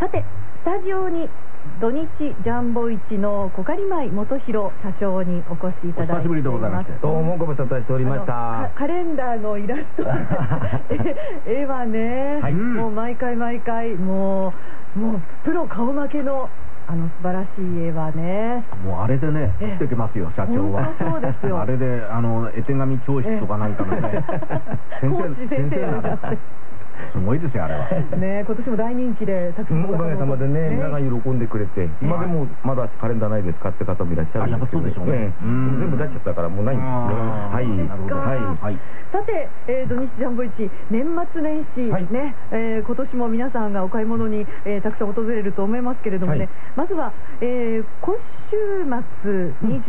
さてスタジオに土日ジャンボ市の小狩米元弘社長にお越しいただいています。 お久しぶりでございまして、 どうもご無沙汰しておりました。 カレンダーのイラスト絵はね、はい、もう毎回もうプロ顔負けの素晴らしい絵はね、 もうあれでね食ってきますよ社長は。 そうですよ。 あれで絵手紙教室とかなんかのね先生なんだってすごいですよあれはね。今年も大人気でたくさんおかげさまでね、皆が喜んでくれて、今でもまだカレンダーないですかって方もいらっしゃるんですけど、全部出しちゃったからもうないんですよ。はい。 さて土日ジャンボ市年末年始ね、今年も皆さんがお買い物にたくさん訪れると思いますけれどもね、まずは今週末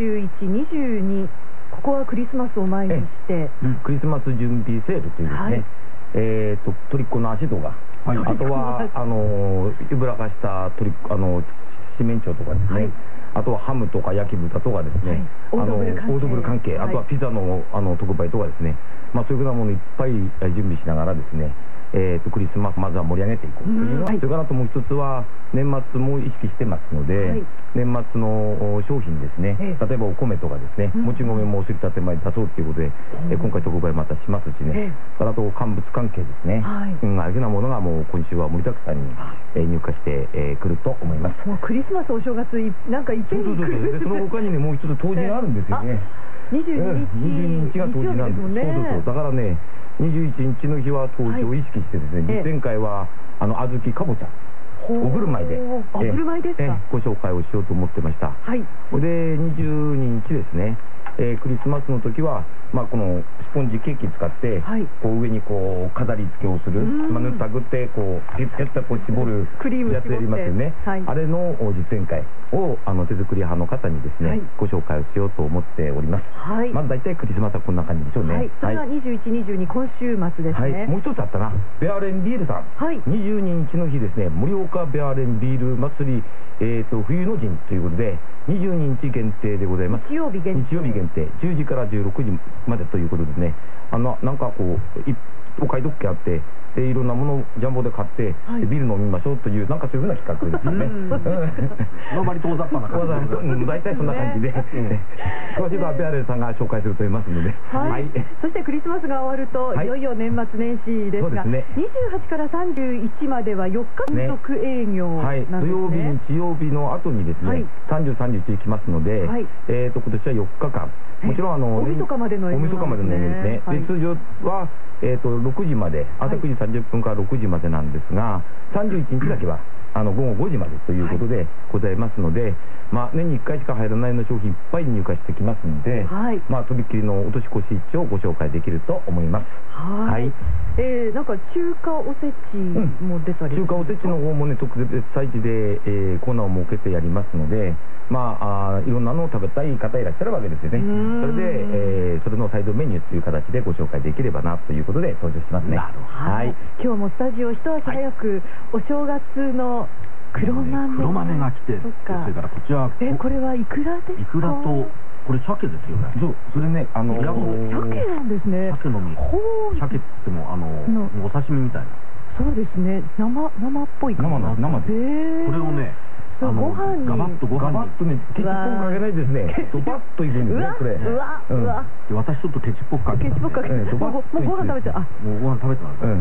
21、22、ここはクリスマスを前にしてクリスマス準備セールというですね、トリッコの足とか、あとは湯ぶらかした七面鳥とかですね、あとはハムとか焼き豚とかですね、オードブル関係、あとはピザの特売とかですね、そういうふうなものいっぱい準備しながらですね、クリスマスまずは盛り上げていこうというの、それからあともう一つは年末も意識してますので、年末の商品ですね、例えばお米とかですね、もち米もおすりたてまで出そうということで、今回特売またしますしね、あと乾物関係ですね、ああいうふうなものがもう今週は盛りだくさんに入荷してくると思います。 もうクリスマスお正月なんかいっぺんに来る。 その他にねもう一つ冬至があるんですよね。22日が冬至なんです。そうだからね、21日の日は冬至を意識してですね、前回は小豆かぼちゃおぐるまいでご紹介をしようと思ってました。で22日ですね、クリスマスの時はこのスポンジケーキ使って上にこう飾り付けをする、塗ったぐってこうピュッピュッと絞るやつやりますよね。あれの実演会を手作り派の方にですねご紹介をしようと思っております。まず大体クリスマスはこんな感じでしょうね。 それは21、22今週末ですね。 もう一つあったな、ベアレンビールさん、22日の日ですね、盛岡ベアレンビール祭り冬の陣ということで22日限定でございます。 日曜日限定 10時から16時までということですね。なんかこうお買い得券あって、いろんなものをジャンボで買ってビール飲みましょうという、なんかそういうふうな企画ですよね。 割と大雑把な感じで大体そんな感じで詳しいことはベアレンさんが紹介すると思いますので。 そしてクリスマスが終わるといよいよ年末年始ですが、28から31までは4日連続営業なんですね。 土曜日日曜日の後にですね30、31行きますので、今年は4日間、もちろん大晦日までの営業ですね。で通常は6時まで、朝9時30分から6時までなんですが、31日だけは午後5時までということでございますので、年に1回しか入らないような商品いっぱい入荷してきますので、とびっきりのお年越し市をご紹介できると思います。 なんか中華おせちも出たり、 中華おせちの方もね特別催事でコーナーを設けてやりますので、いろんなのを食べたい方いらっしゃるわけですよね。それでそれのサイドメニューという形でご紹介できればなということで登場しますね。 今日もスタジオ一足早くお正月の黒豆が来て、それからこちらこれはいくらですか？ いくらとこれ鮭ですよね。 それね鮭なんですね。 鮭の身、鮭ってもお刺身みたいな。 そうですね、生っぽい生で、 これをねご飯にガバッとね、ケチっぽくかけないですね、ドバッといくんですね、これ。 私ちょっとケチっぽくかけて、 もうご飯食べてます。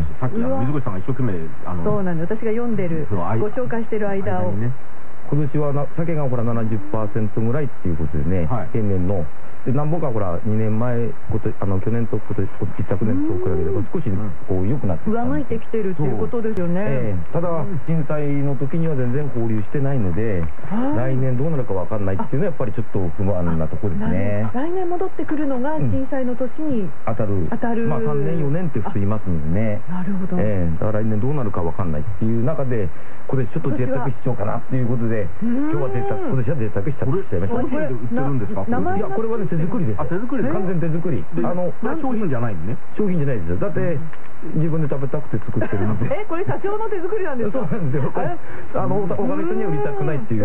さっき水越さんが一生懸命そうなんです、私が読んでるご紹介してる間を。 今年は鮭がほら 70% ぐらいっていうことでね、平年のなんぼかほら2年前去年と一昨年と比べれば少しこう良くなって上向いてきてるっていうことですよね。 ただ震災の時には全然交流してないので、来年どうなるか分かんないっていうのはやっぱりちょっと不安なところですね。 来年戻ってくるのが震災の年に当たる 3年4年って普通いますんでね。 なるほど。 だから来年どうなるか分かんないっていう中で、これちょっと贅沢しようかなっていうことで、今日は今年は贅沢しちゃいました。 これ売ってるんですか？ いや、これはね手作りです。 手作りです。 完全手作り。 商品じゃないのね。 商品じゃないですよ。だって自分で食べたくて作ってるんで。 これ社長の手作りなんですか？ そうなんですよ。他の人には売りたくないっていう、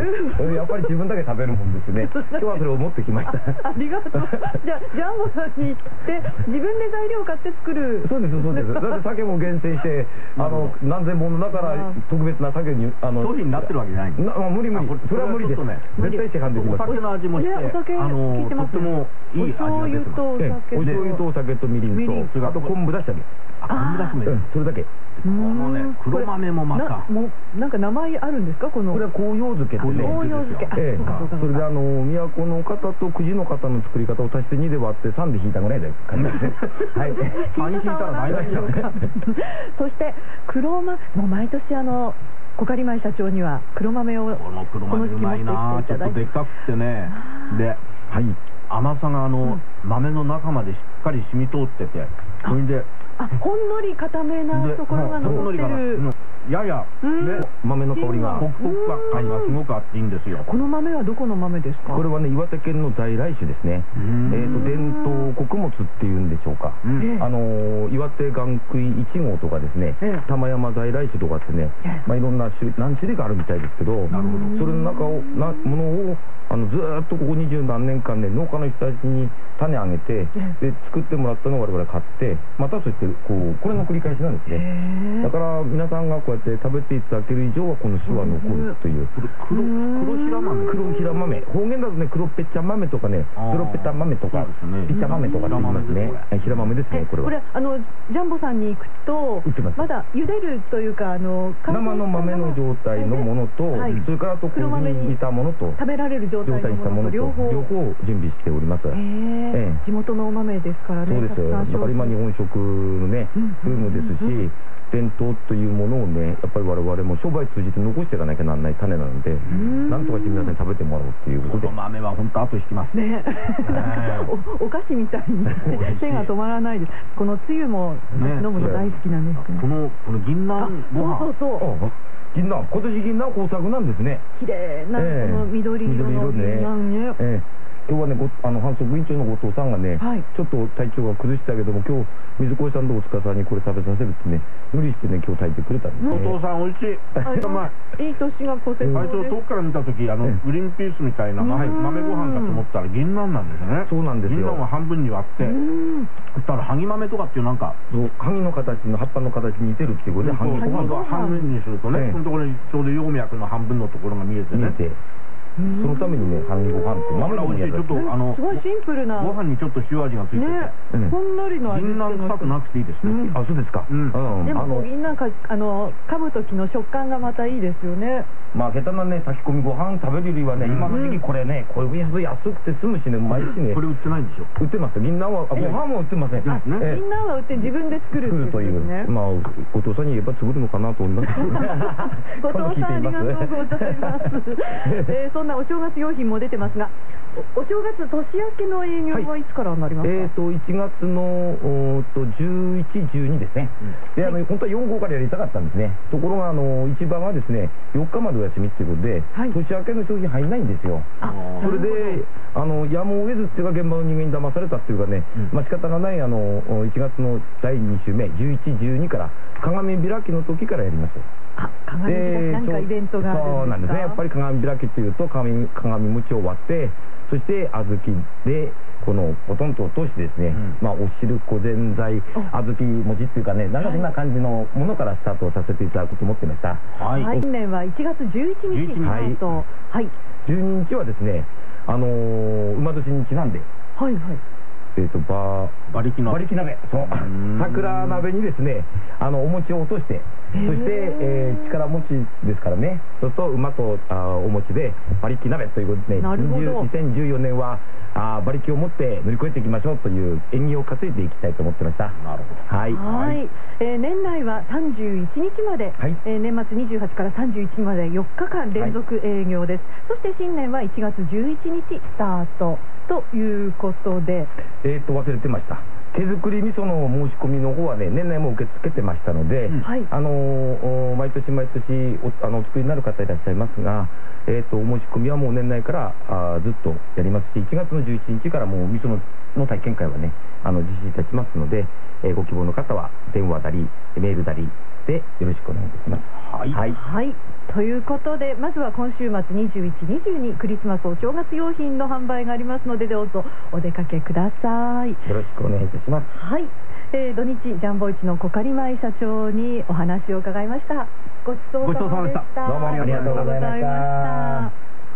やっぱり自分だけ食べるもんですね。今日はそれを持ってきました。 ありがとう。じゃあジャンボさんに行って自分で材料を買って作る。 そうですそうです。だって酒も厳選して何千本の中から特別な酒に商品になってるわけじゃないんです。 無理無理。それは無理です。絶対市販できます。 お酒の味もして、 お酒聞いてます。 とってもいい味が出てます。 お醤油とお酒とみりんと、あと昆布だしだけ。 昆布だしもいい。 それだけ。 このね、黒豆もまた。 なんか名前あるんですか、この。 これは紅葉漬けってね。 紅葉漬け。 それで都の方と久慈の方の作り方を足して2で割って3で引いたぐらいで感じですね。はい。 3引いたら大丈夫じゃないですか。 そして黒豆、もう毎年小狩前社長には黒豆をこの黒豆うまいな。ちょっとでっかくてね。で、甘さが豆の中までしっかり染み通ってて、それでほんのり固めなところが残ってる。 やや豆の香りがホクホク感がすごくあっていいんですよ。 この豆はどこの豆ですか？ これはね、岩手県の在来種ですね。伝統穀物っていうんでしょうか。岩手岩杭1号とかですね、玉山在来種とかってね、いろんな何種類かあるみたいですけど、それの中をものをずーっとここ20何年間ね、農家の人たちに種あげて、で作ってもらったのを我々買って、またそうやってこれの繰り返しなんですね。だから皆さんがこうやって食べていただける以上はこの種は残るという。 黒平豆。 黒平豆。方言だとね、黒ぺっちゃ豆とかね、黒ぺた豆とか、ぴっちゃ豆とかって言いますね。平豆ですね、これは。 これジャンボさんに行くとまだ茹でるというか生の豆の状態のものと、それから麹に煮たものと食べられる状態のものと両方準備しております。 地元のお豆ですからね。 そうです。だから今日本食のねブームですし、伝統というものをね、やっぱり我々も商売通じて残していかなきゃならない種なので、なんとかして皆さんに食べてもらおうっていうことで。 この豆は本当後引きますね。 お菓子みたいに手が止まらないです。このつゆも飲むの大好きなんですけど。 この銀杏ご飯。 そう銀杏、今年銀杏豊作なんですね。 綺麗なこの緑色の銀杏ね。 今日はね、反則委員長の後藤さんがね、ちょっと体調が崩してたけども、今日水越さんと大塚さんにこれ食べさせるってね、無理してね、今日炊いてくれたんですね。 後藤さん美味しい。 いい年が越せる。 最初遠くから見た時グリーンピースみたいな豆ご飯かと思ったら銀杏なんですね。 そうなんですよ。 銀杏は半分に割ってそしたら萩豆とかっていうなんか萩の形の葉っぱの形に似てるっていうことで、萩ご飯半分にするとね、そのところにちょうど葉脈の半分のところが見えてね、 そのためにね、萩ご飯って豆のやつ。 すごいシンプルな。 ご飯にちょっと塩味がついてて、 ほんのりの味。 銀杏臭くなくていいですね。 あ、そうですか。 でも銀杏噛む時の食感がまたいいですよね。 まあ下手なね、炊き込みご飯食べるよりはね、今の時期これね、こういう安くて済むしね、うまいしね。 これ売ってないんでしょ？ 売ってます。銀杏はご飯も売ってません。 銀杏は売って自分で作るという。まあ後藤さんに言えば作るのかなと思います。 後藤さんありがとうございます。そんなお正月用品も出てますが、お正月年明けの営業はいつからになりますか ？1月の11、12ですね。で、本当は4号からやりたかったんですね。ところが一番はですね、4日までお休みっていうことで、年明けの商品入んないんですよ。それでやむを得ずっていうか、現場の人間に騙されたっていうかね、まあ仕方がない1月の第2週目、11、12から鏡開きの時からやります。 鏡開きなんかイベントがあるんですか？ そうなんですね。やっぱり鏡開きっていうと鏡餅を割って、そして小豆でこのポトンと落としてですね、まあお汁粉ぜんざい小豆餅っていうかね、なんかそんな感じのものからスタートをさせていただくと思ってました。 新年は1月11日スタート。 12日はですね、馬年にちなんで、馬力鍋、そう桜鍋にですね、お餅を落として、そして力餅ですからね、そうすると馬とお餅で馬力鍋ということで、2014年は馬力を持って乗り越えていきましょうという縁起を担いでいきたいと思ってました。 なるほど。 年内は31日まで、年末28から31日まで4日間連続営業です。そして新年は1月11日スタートということで、 忘れてました。 手作り味噌の申し込みの方はね、年内も受け付けてましたので、毎年毎年お作りになる方いらっしゃいますが、お申し込みはもう年内からずっとやりますし、1月の11日からもう味噌の体験会はね、実施いたしますので、ご希望の方は電話だりメールだりでよろしくお願いいたします。 ということで、まずは今週末21、22クリスマスお正月用品の販売がありますので、どうぞお出かけください。 よろしくお願いいたします。 土日ジャンボ市の小狩前社長にお話を伺いました。ごちそうさまでした。 どうもありがとうございました。